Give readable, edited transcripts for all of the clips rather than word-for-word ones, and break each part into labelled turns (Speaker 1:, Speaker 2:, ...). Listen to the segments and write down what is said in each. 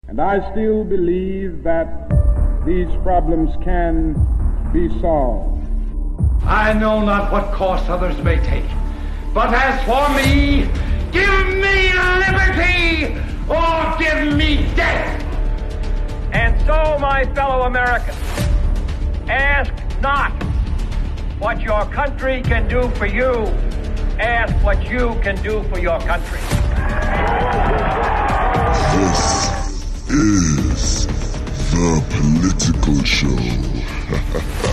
Speaker 1: And I still believe that these problems can be solved.
Speaker 2: I know not what course others may take, but as for me, give me liberty or give me death.
Speaker 3: And so, my fellow Americans, ask not what your country can do for you. Ask what you can do for your country.
Speaker 4: This is The Political Show.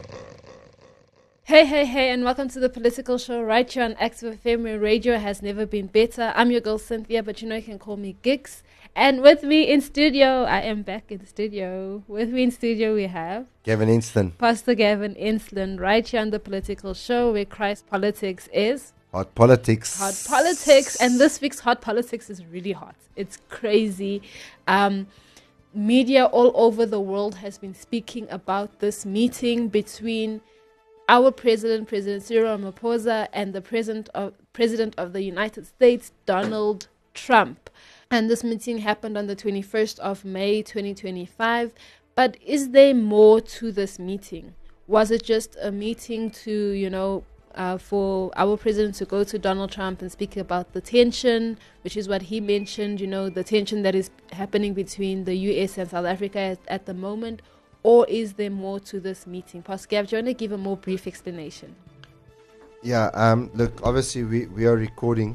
Speaker 5: Hey, and welcome to The Political Show right here on Active FM, where radio has never been better. I'm your girl Cynthia, but you know you can call me Gigs. And with me in studio, I am back in studio. With me in studio we have
Speaker 6: Gavin Inston.
Speaker 5: Pastor Gavin Inston, right here on The Political Show, where Christ politics is
Speaker 6: Hot politics.
Speaker 5: Hot politics. And this week's hot politics is really hot. It's crazy. Media all over the world has been speaking about this meeting between our President Cyril Ramaphosa, and the President of the United States, Donald Trump. And this meeting happened on the 21st of May, 2025. But is there more to this meeting? Was it just a meeting to, for our president to go to Donald Trump and speak about the tension, which is what he mentioned, the tension that is happening between the U.S. and South Africa at the moment? Or is there more to this meeting? Pastor Gav, do you want to give a more brief explanation?
Speaker 6: Yeah, look, obviously we are recording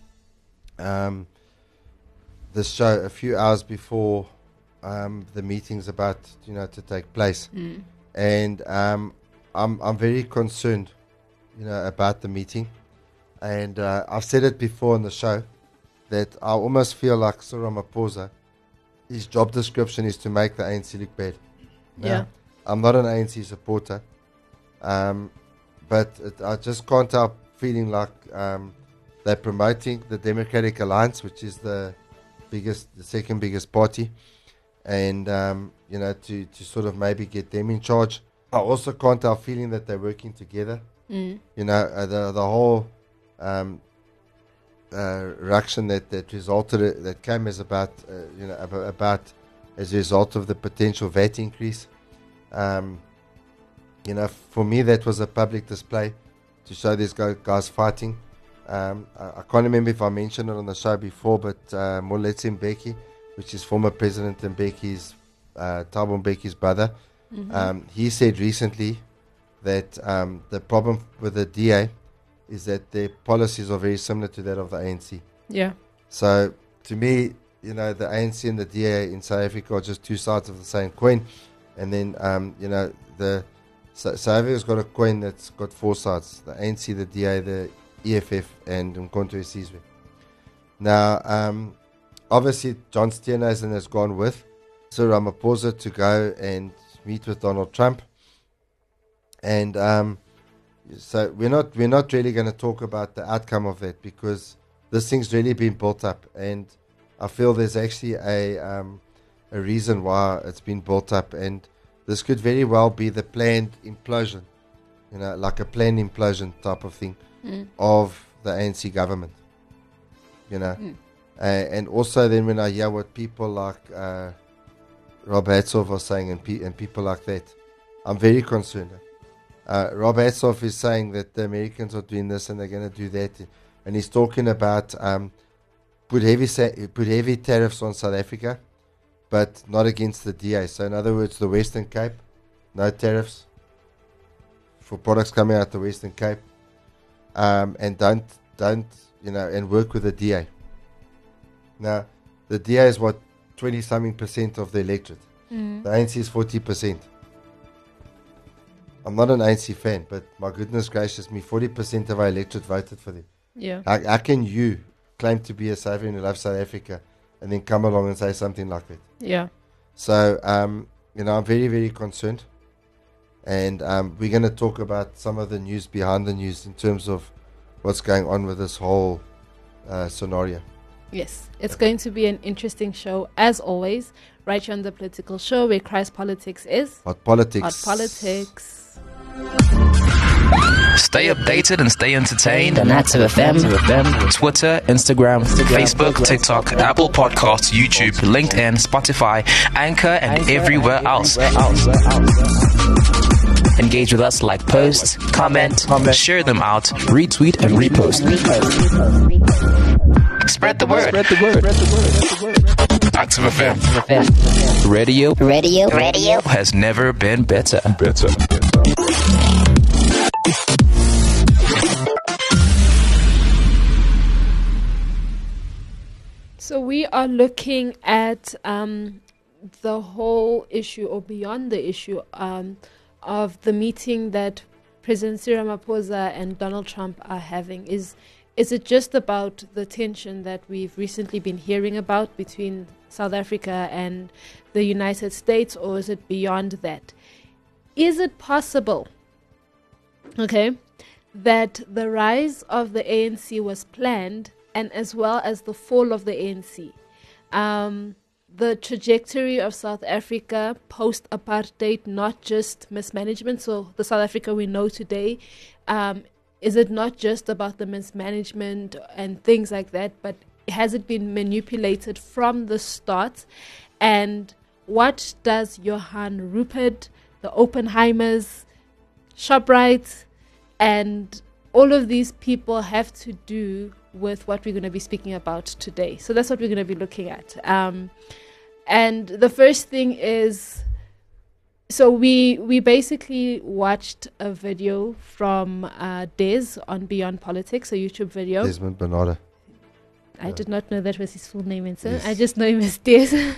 Speaker 6: this show a few hours before the meeting's about to take place. And I'm very concerned about the meeting, and I've said it before on the show that I almost feel like Cyril Ramaphosa, his job description is to make the ANC look bad.
Speaker 5: Yeah.
Speaker 6: I'm not an ANC supporter, but I just can't help feeling like they're promoting the Democratic Alliance, which is the second biggest party, and to sort of maybe get them in charge. I also can't help feeling that they're working together. The whole reaction that resulted, that came as about as a result of the potential VAT increase. For me that was a public display to show these guys fighting. I can't remember if I mentioned it on the show before, but Moletsi Mbeki, which is former President Mbeki's, Thabo Mbeki's brother, he said recently that the problem with the DA is that their policies are very similar to that of the ANC.
Speaker 5: Yeah. So
Speaker 6: to me, the ANC and the DA in South Africa are just two sides of the same coin. And then, South Africa's got a coin that's got four sides: the ANC, the DA, the EFF, and Umkhonto weSizwe. Now, obviously, John Steenhuisen has gone with Cyril Ramaphosa to go and meet with Donald Trump. And so we're not really going to talk about the outcome of that, because this thing's really been built up, and I feel there's actually a reason why it's been built up, and this could very well be the planned implosion, like a planned implosion type of thing of the ANC government, and also then when I hear what people like Rob Hatzoff are saying and people like that, I'm very concerned. Rob Hatzoff is saying that the Americans are doing this and they're going to do that, and he's talking about put heavy tariffs on South Africa, but not against the DA. So in other words, the Western Cape, no tariffs for products coming out the Western Cape, and don't and work with the DA. Now, the DA is 20-something% of the electorate. The ANC is 40%. I'm not an ANC fan, but my goodness gracious me, 40% of our electorate voted for them.
Speaker 5: Yeah.
Speaker 6: How can you claim to be a South African who loves South Africa and then come along and say something like that?
Speaker 5: Yeah.
Speaker 6: So, I'm very, very concerned. And we're going to talk about some of the news behind the news in terms of what's going on with this whole scenario.
Speaker 5: Yes, it's going to be an interesting show, as always, right here on The Political Show, where Christ politics is
Speaker 6: Hot politics.
Speaker 5: Hot politics.
Speaker 7: Stay updated and stay entertained.
Speaker 8: on Active FM.
Speaker 7: Twitter, Instagram, Facebook, TikTok, Apple Podcasts, YouTube, LinkedIn, Spotify, Anchor, and everywhere else. Engage with us, like posts, comment, share them out, retweet and repost. Spread the word. Active FM. Radio has never been better.
Speaker 5: So we are looking at the whole issue, or beyond the issue, of the meeting that President Cyril Ramaphosa and Donald Trump are having. Is it just about the tension that we've recently been hearing about between South Africa and the United States, or is it beyond that? Is it possible, that the rise of the ANC was planned, and as well as the fall of the ANC? The trajectory of South Africa post-apartheid, not just mismanagement. So the South Africa we know today, is it not just about the mismanagement and things like that, but has it been manipulated from the start? And what does Johann Rupert, the Oppenheimers, Shoprite, and all of these people have to do with what we're going to be speaking about today? So that's what we're going to be looking at. And the first thing is, so we basically watched a video from Des on Beyond Politics, a YouTube video.
Speaker 6: Desmond Bernardo.
Speaker 5: I did not know that was his full name, and so
Speaker 6: Yes.
Speaker 5: I just know him as Des.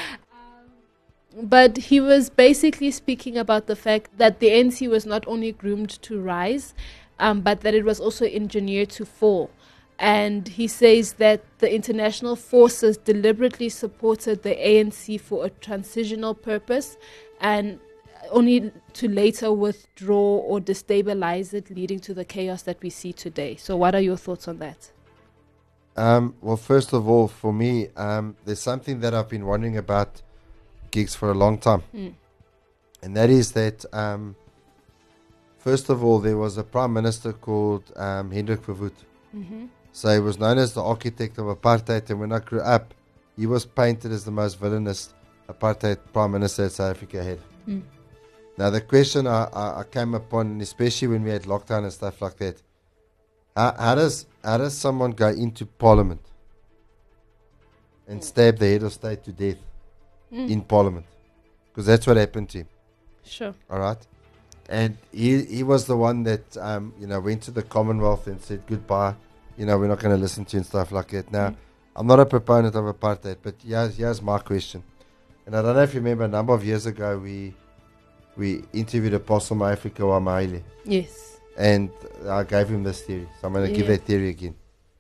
Speaker 5: But he was basically speaking about the fact that the ANC was not only groomed to rise, but that it was also engineered to fall. And he says that the international forces deliberately supported the ANC for a transitional purpose, and only to later withdraw or destabilize it, leading to the chaos that we see today. So what are your thoughts on that?
Speaker 6: Well, first of all, for me, there's something that I've been wondering about gigs for a long time. And that is that, first of all, there was a prime minister called Hendrik Verwoerd. So he was known as the architect of apartheid, and when I grew up, he was painted as the most villainous apartheid prime minister that South Africa had. Now, the question I came upon, especially when we had lockdown and stuff like that, how does someone go into parliament and stab the head of state to death in parliament? Because that's what happened to him.
Speaker 5: Sure.
Speaker 6: All right. And he was the one that went to the Commonwealth and said goodbye. We're not going to listen to you and stuff like that. Now, I'm not a proponent of apartheid, but here's my question. And I don't know if you remember, a number of years ago, we interviewed Apostle Maafrika Wamaile.
Speaker 5: Yes.
Speaker 6: And I gave him this theory. So I'm going to give that theory again.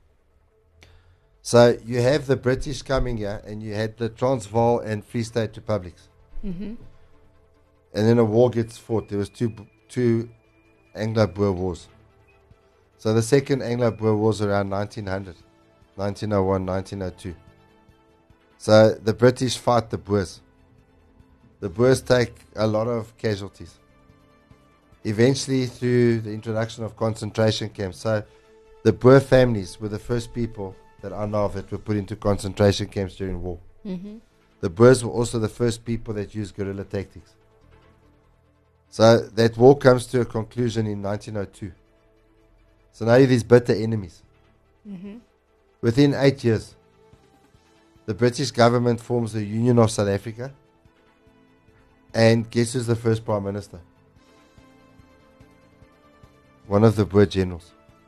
Speaker 6: So you have the British coming here, and you had the Transvaal and Free State Republics. And then a war gets fought. There was two Anglo-Boer wars. So the second Anglo-Boer war was around 1900, 1901, 1902. So the British fight the Boers. The Boers take a lot of casualties. Eventually, through the introduction of concentration camps, so the Boer families were the first people that I know of that were put into concentration camps during war. The Boers were also the first people that used guerrilla tactics. So that war comes to a conclusion in 1902. So now you have these bitter enemies. Within 8 years, the British government forms the Union of South Africa. And guess who's the first Prime Minister? One of the Boer generals.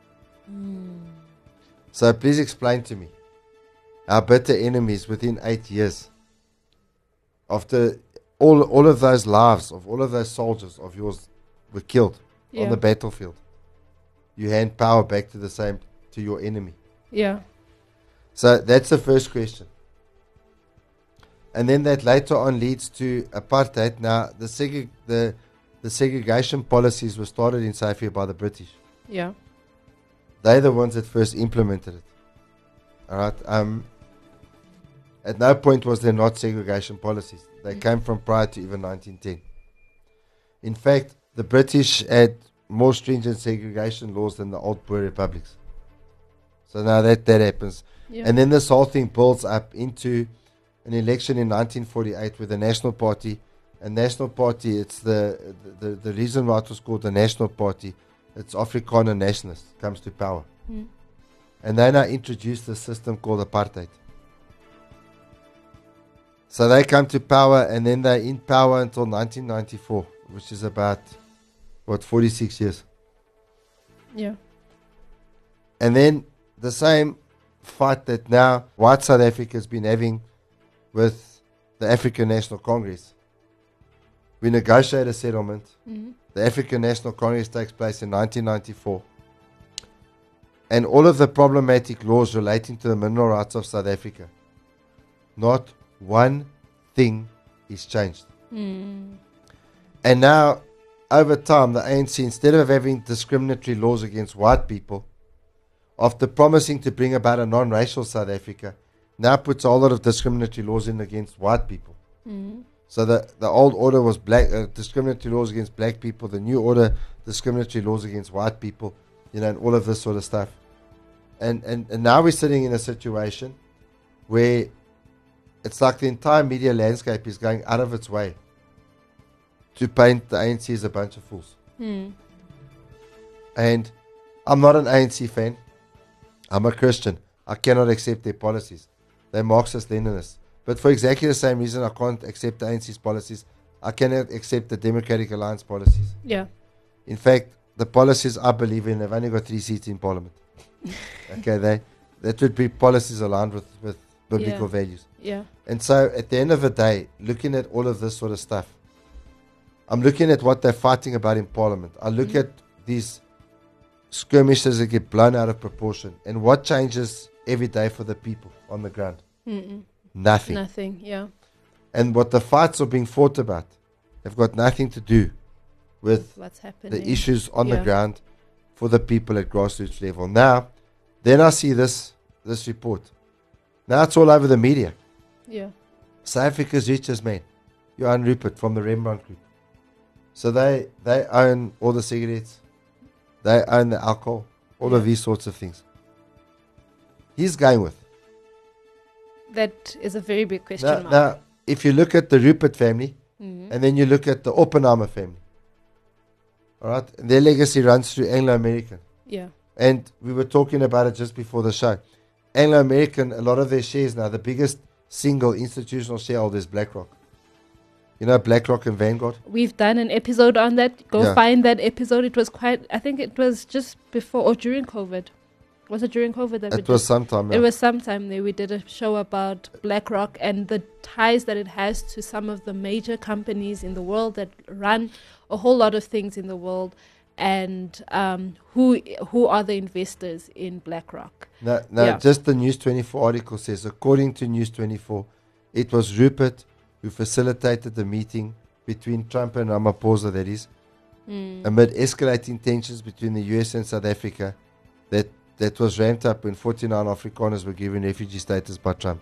Speaker 6: So please explain to me, our bitter enemies within 8 years, after all of those lives of all of those soldiers of yours were killed on the battlefield, you hand power back to your enemy.
Speaker 5: Yeah.
Speaker 6: So that's the first question. And then that later on leads to apartheid. Now, the segregation policies were started in South Africa by the British.
Speaker 5: Yeah.
Speaker 6: They're the ones that first implemented it. All right. At no point was there not segregation policies. They came from prior to even 1910. In fact, the British had more stringent segregation laws than the old Boer republics. So now that happens.
Speaker 5: Yeah.
Speaker 6: And then this whole thing builds up into an election in 1948 with the National Party. And National Party, it's the reason why it was called the National Party, it's Afrikaner nationalists, comes to power. And they now introduced a system called apartheid. So they come to power, and then they're in power until 1994, which is about, 46 years.
Speaker 5: Yeah.
Speaker 6: And then the same fight that now white South Africa has been having with the African National Congress. We negotiate a settlement. The African National Congress takes place in 1994. And all of the problematic laws relating to the mineral rights of South Africa, not one thing is changed. And now, over time, the ANC, instead of having discriminatory laws against white people, after promising to bring about a non-racial South Africa, now puts a whole lot of discriminatory laws in against white people. So the old order was black discriminatory laws against black people. The new order, discriminatory laws against white people. And all of this sort of stuff. And now we're sitting in a situation where it's like the entire media landscape is going out of its way to paint the ANC as a bunch of fools. And I'm not an ANC fan. I'm a Christian. I cannot accept their policies. They're Marxist-Leninists. But for exactly the same reason I can't accept the ANC's policies, I cannot accept the Democratic Alliance policies.
Speaker 5: Yeah.
Speaker 6: In fact, the policies I believe in, they've only got 3 seats in Parliament. Okay, that would be policies aligned with biblical values.
Speaker 5: Yeah.
Speaker 6: And so at the end of the day, looking at all of this sort of stuff, I'm looking at what they're fighting about in Parliament. I look at these skirmishes that get blown out of proportion. And what changes every day for the people on the ground? Nothing.
Speaker 5: Nothing, yeah.
Speaker 6: And what the fights are being fought about have got nothing to do with
Speaker 5: what's happening,
Speaker 6: the issues on the ground for the people at grassroots level. Now, then I see this report. Now it's all over the media.
Speaker 5: Yeah.
Speaker 6: South Africa's richest man, Johan Rupert from the Rembrandt Group. So they own all the cigarettes. They own the alcohol. All of these sorts of things. He's going with.
Speaker 5: That is a very big question mark.
Speaker 6: Now, if you look at the Rupert family, and then you look at the Oppenheimer family, all right, their legacy runs through Anglo-American.
Speaker 5: Yeah.
Speaker 6: And we were talking about it just before the show. Anglo-American, a lot of their shares now, the biggest single institutional shareholder is BlackRock. You know BlackRock and Vanguard?
Speaker 5: We've done an episode on that. Go find that episode. It was I think it was just before or during COVID. Was it during COVID that
Speaker 6: it was sometime?
Speaker 5: It was sometime there. We did a show about BlackRock and the ties that it has to some of the major companies in the world that run a whole lot of things in the world, and who are the investors in BlackRock.
Speaker 6: Now, just the News 24 article says, according to News 24, it was Rupert who facilitated the meeting between Trump and Ramaphosa, that is, amid escalating tensions between the US and South Africa, that was ramped up when 49 Afrikaners were given refugee status by Trump.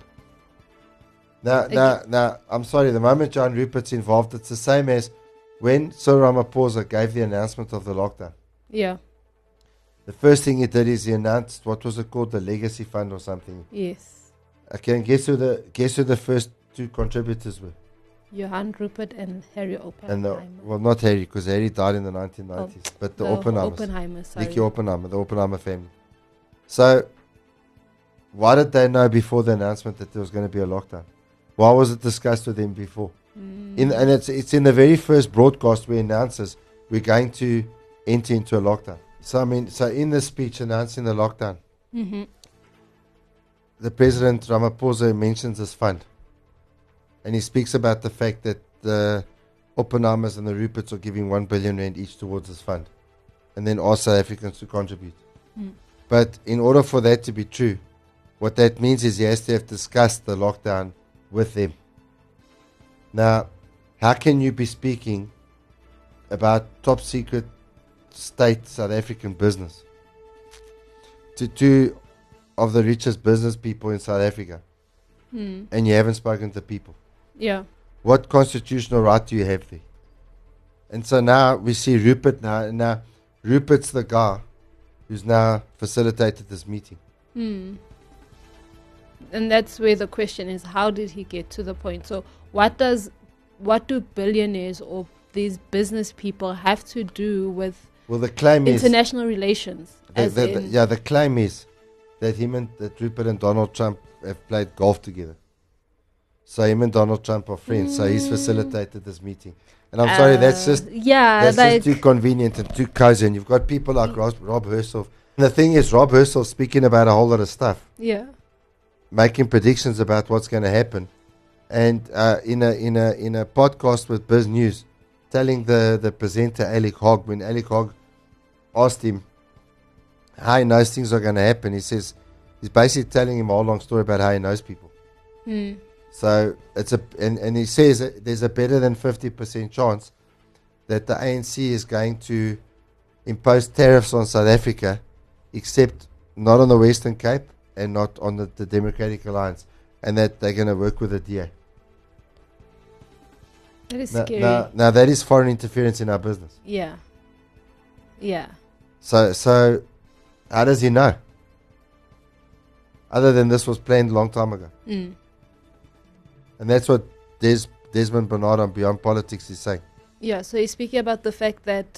Speaker 6: Now, I'm sorry, the moment John Rupert's involved, it's the same as when Cyril Ramaphosa gave the announcement of the lockdown.
Speaker 5: Yeah.
Speaker 6: The first thing he did is he announced, what was it called, the Legacy Fund or something.
Speaker 5: Yes.
Speaker 6: Okay, and guess who the first 2 contributors were?
Speaker 5: Johan Rupert and Harry Oppenheimer.
Speaker 6: Well, not Harry, because Harry died in the 1990s, but the
Speaker 5: Oppenheimer, sorry.
Speaker 6: Nicky Oppenheimer, the Oppenheimer family. So, why did they know before the announcement that there was going to be a lockdown? Why was it discussed with them before? And it's in the very first broadcast where he announces we're going to enter into a lockdown. So in this speech announcing the lockdown, the President Ramaphosa mentions this fund, and he speaks about the fact that the Oppenheimers and the Ruperts are giving 1 billion rand each towards this fund, and then ask South Africans to contribute. But in order for that to be true, what that means is he has to have discussed the lockdown with them. Now, how can you be speaking about top secret state South African business to 2 of the richest business people in South Africa, and you haven't spoken to people?
Speaker 5: Yeah.
Speaker 6: What constitutional right do you have there? And so now we see Rupert now Rupert's the guy who's now facilitated this meeting.
Speaker 5: And that's where the question is, how did he get to the point? So what do billionaires or these business people have to do with
Speaker 6: the claim
Speaker 5: international relations?
Speaker 6: The claim is that that Rupert and Donald Trump have played golf together. So him and Donald Trump are friends. So he's facilitated this meeting. And I'm sorry, that's just too convenient and too cozy. And you've got people like Rob Hersov. And the thing is, Rob Hersov speaking about a whole lot of stuff.
Speaker 5: Yeah.
Speaker 6: Making predictions about what's going to happen. And in a podcast with Biz News, telling the presenter Alec Hogg, when Alec Hogg asked him how he knows things are going to happen, he's basically telling him a whole long story about how he knows people. So and he says that there's a better than 50% chance that the ANC is going to impose tariffs on South Africa, except not on the Western Cape and not on the Democratic Alliance, and that they're going to work with the DA.
Speaker 5: That is scary.
Speaker 6: Now that is foreign interference in our business.
Speaker 5: Yeah. Yeah.
Speaker 6: So how does he know? Other than this was planned a long time ago. And that's what Desmond Bernard on Beyond Politics is saying.
Speaker 5: Yeah, so he's speaking about the fact that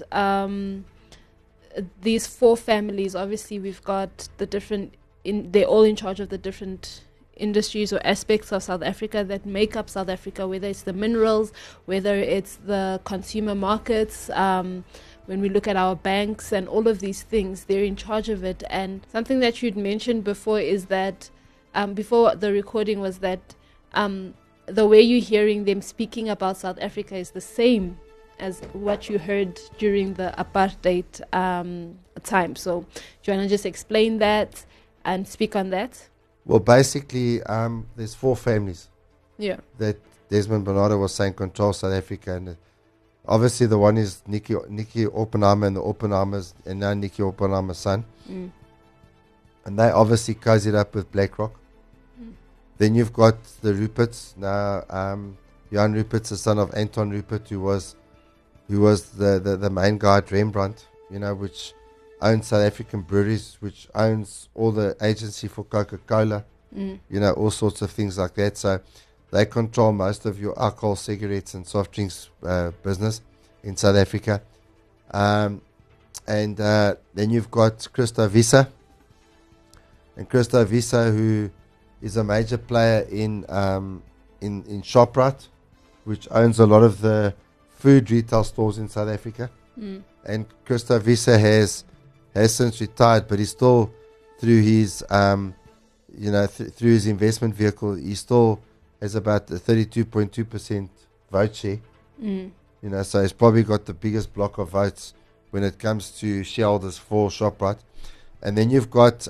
Speaker 5: these four families, obviously we've got the different, they're all in charge of the different industries or aspects of South Africa that make up South Africa, whether it's the minerals, whether it's the consumer markets, when we look at our banks and all of these things, they're in charge of it. And something that you'd mentioned before is that, before the recording, was that the way you're hearing them speaking about South Africa is the same as what you heard during the apartheid time. So do you want to just explain that and speak on that?
Speaker 6: Well, basically, there's four families.
Speaker 5: Yeah.
Speaker 6: That Desmond Bernardo was saying control South Africa, and obviously the one is Nicky Oppenheimer and the Oppenheimers, and now Nicky Oppenheimer's son, and they obviously cozied up with BlackRock. Then you've got the Ruperts. Now, Johan Rupert's the son of Anton Rupert, who was the main guy at Rembrandt, which owns South African breweries, which owns all the agency for Coca-Cola, all sorts of things like that. So they control most of your alcohol, cigarettes, and soft drinks business in South Africa. And then you've got Christo Wiese. And Christo Wiese, who is a major player in Shoprite, which owns a lot of the food retail stores in South Africa. And Christo Wiese has since retired, but he's still, through his through his investment vehicle, he still has about a 32.2% vote share. So he's probably got the biggest block of votes when it comes to shareholders for Shoprite. And then you've got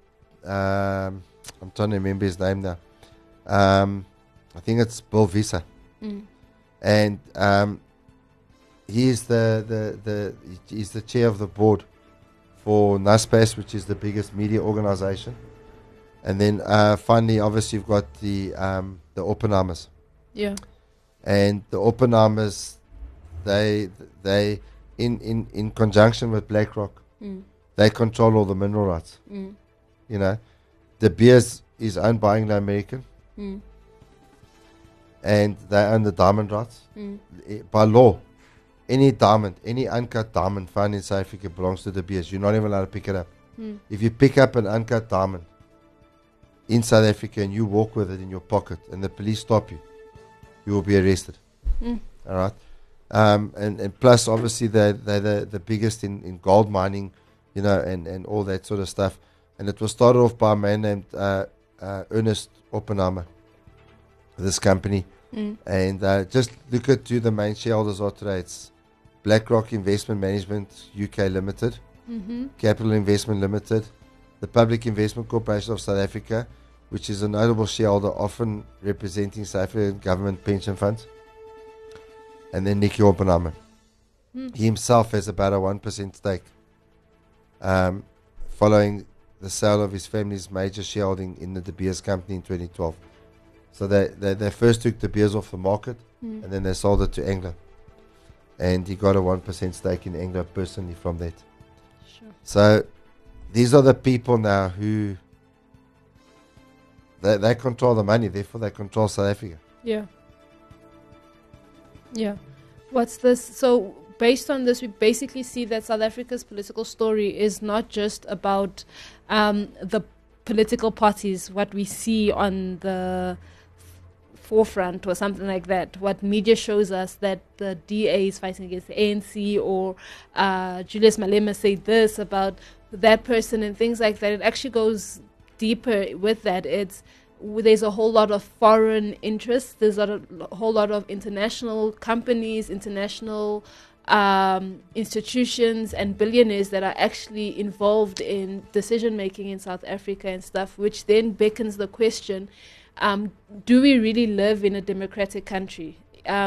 Speaker 6: I'm trying to remember his name now. I think it's Bill Wiese. And he's he's the chair of the board for Naspers, which is the biggest media organization. And then finally, obviously, you've got the Oppenheimers. Yeah. And the Oppenheimers, they in conjunction with BlackRock, they control all the mineral rights. De Beers is owned by Anglo American, and they own the diamond rights. By law, any diamond, any uncut diamond found in South Africa belongs to De Beers. You're not even allowed to pick it up. If you pick up an uncut diamond in South Africa and you walk with it in your pocket and the police stop you, you will be arrested. All right. And plus, obviously, they're the biggest in gold mining, and all that sort of stuff. And it was started off by a man named Ernest Oppenheimer, this company. And just look at who the main shareholders are today. It's BlackRock Investment Management UK Limited, Capital Investment Limited, the Public Investment Corporation of South Africa, which is a notable shareholder, often representing South African government pension funds, and then Nicky Oppenheimer. He himself has about a 1% stake, following the sale of his family's major shareholding in the De Beers company in 2012. So they first took De Beers off the market, and then they sold it to Anglo. And he got a 1% stake in Anglo personally from that. So these are the people now who they control the money, therefore they control South Africa.
Speaker 5: Yeah. Yeah. What's this? So, based on this, we basically see that South Africa's political story is not just about the political parties, what we see on the forefront or something like that. What media shows us that the DA is fighting against the ANC, or Julius Malema said this about that person and things like that. It actually goes deeper with that. There's a whole lot of foreign interests. There's a whole lot of international companies, international institutions and billionaires that are actually involved in decision making in South Africa and stuff, which then beckons the question, do we really live in a democratic country?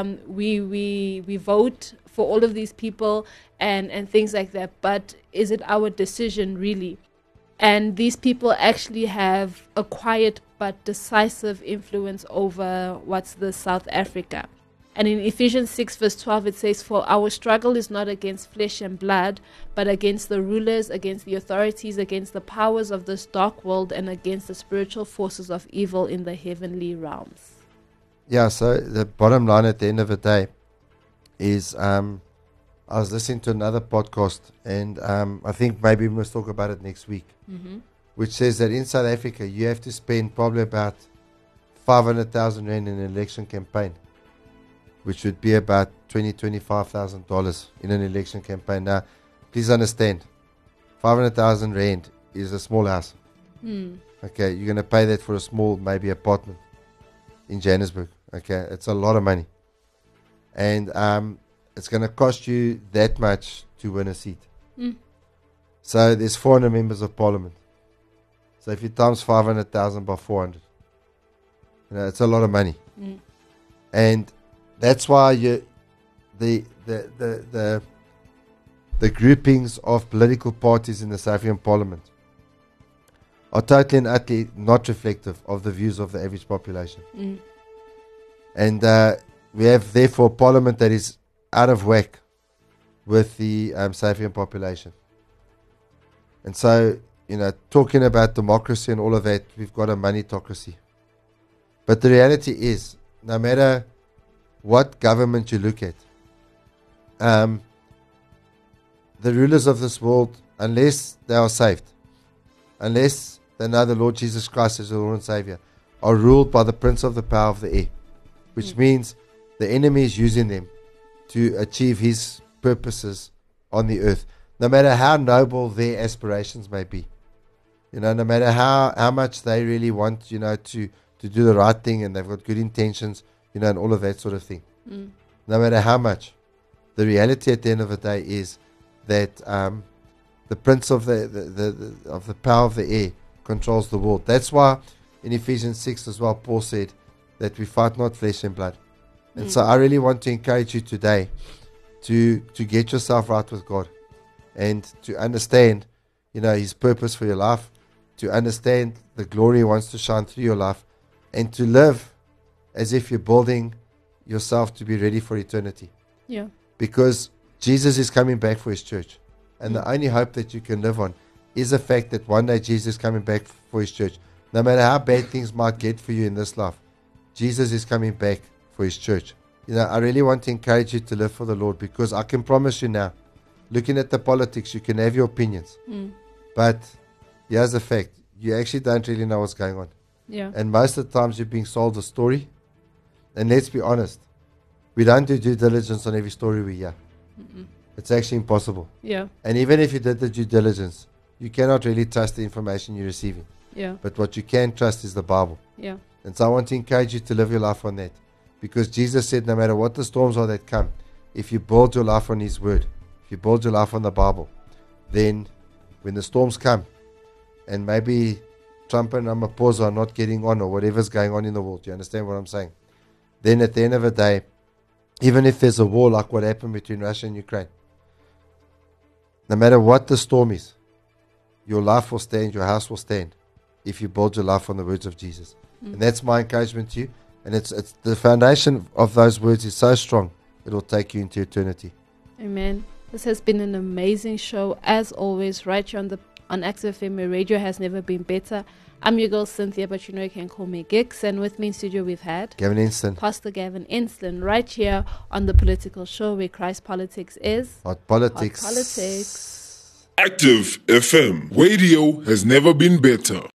Speaker 5: We vote for all of these people and things like that, but is it our decision really? And these people actually have a quiet but decisive influence over what's the South Africa. And in Ephesians 6 verse 12 it says, "For our struggle is not against flesh and blood, but against the rulers, against the authorities, against the powers of this dark world, and against the spiritual forces of evil in the heavenly realms."
Speaker 6: Yeah, so the bottom line at the end of the day is I was listening to another podcast, and I think maybe we must talk about it next week, which says that in South Africa you have to spend probably about 500,000 rand in an election campaign, which would be about $25,000 in an election campaign. Now, please understand, 500,000 rand is a small house. Okay, you're going to pay that for a small, maybe apartment in Johannesburg. Okay, it's a lot of money. And it's going to cost you that much to win a seat. So there's 400 members of parliament. So if you times 500,000 by 400, it's a lot of money. And that's why the groupings of political parties in the South African Parliament are totally and utterly not reflective of the views of the average population. And we have therefore a parliament that is out of whack with the South African population. And so, talking about democracy and all of that, we've got a moneytocracy. But the reality is, no matter what government you look at, the rulers of this world, unless they are saved, unless they know the Lord Jesus Christ as their Lord and Savior, are ruled by the prince of the power of the air, which means the enemy is using them to achieve his purposes on the earth, no matter how noble their aspirations may be. No matter how much they really want, to do the right thing, and they've got good intentions, and all of that sort of thing. No matter how much, the reality at the end of the day is that the prince of the power of the air controls the world. That's why in Ephesians 6 as well, Paul said that we fight not flesh and blood. And so I really want to encourage you today to get yourself right with God, and to understand, his purpose for your life, to understand the glory he wants to shine through your life, and to live as if you're building yourself to be ready for eternity.
Speaker 5: Yeah.
Speaker 6: Because Jesus is coming back for his church. And the only hope that you can live on is the fact that one day Jesus is coming back for his church. No matter how bad things might get for you in this life, Jesus is coming back for his church. I really want to encourage you to live for the Lord, because I can promise you now, looking at the politics, you can have your opinions. But here's the fact, you actually don't really know what's going on.
Speaker 5: Yeah.
Speaker 6: And most of the times you're being sold a story. And let's be honest, we don't do due diligence on every story we hear. It's actually impossible.
Speaker 5: Yeah.
Speaker 6: And even if you did the due diligence, you cannot really trust the information you're receiving.
Speaker 5: Yeah.
Speaker 6: But what you can trust is the Bible.
Speaker 5: Yeah.
Speaker 6: And so I want to encourage you to live your life on that. Because Jesus said, no matter what the storms are that come, if you build your life on his word, if you build your life on the Bible, then when the storms come, and maybe Trump and Ramaphosa are not getting on, or whatever's going on in the world, you understand what I'm saying? Then at the end of the day, even if there's a war like what happened between Russia and Ukraine, no matter what the storm is, your life will stand, your house will stand, if you build your life on the words of Jesus. And that's my encouragement to you. And it's the foundation of those words is so strong, it will take you into eternity.
Speaker 5: Amen. This has been an amazing show, as always, right here on Active FM, where radio has never been better. I'm your girl Cynthia, but you can call me Gix. And with me in studio we've had
Speaker 6: Gavin Enston.
Speaker 5: Pastor Gavin Enston, right here on The Political Show, where Christ Politics is
Speaker 6: Hot Politics.
Speaker 5: Hot Politics.
Speaker 4: Active FM. Radio has never been better.